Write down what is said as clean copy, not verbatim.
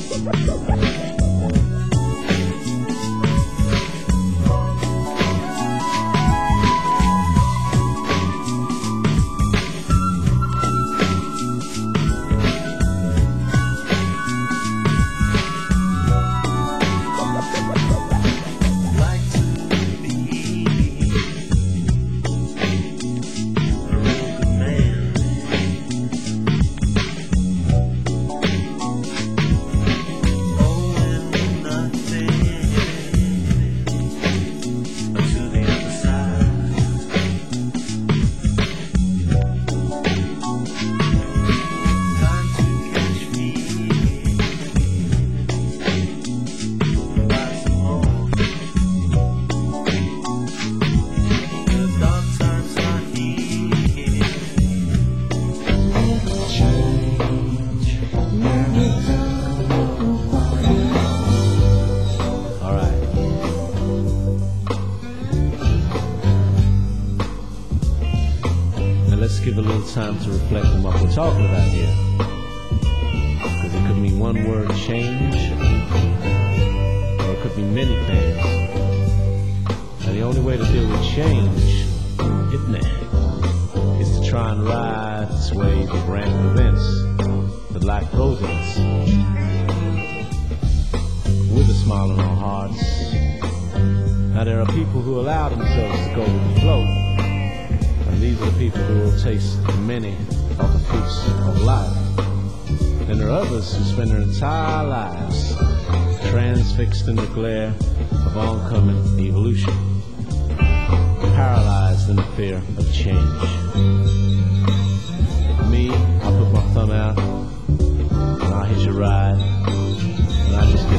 Give a little time to reflect on what we're talking about here. Because it could mean one word, change, or it could mean many things. And the only way to deal with change, isn't it, is to try and ride this wave of random events that life throws at us. With a smile on our hearts. Now there are people who allow themselves to go with the flow. And these are the people who will taste many of the fruits of life. And there are others who spend their entire lives transfixed in the glare of oncoming evolution, paralyzed in the fear of change. Me, I'll put my thumb out and I'll hitch a ride.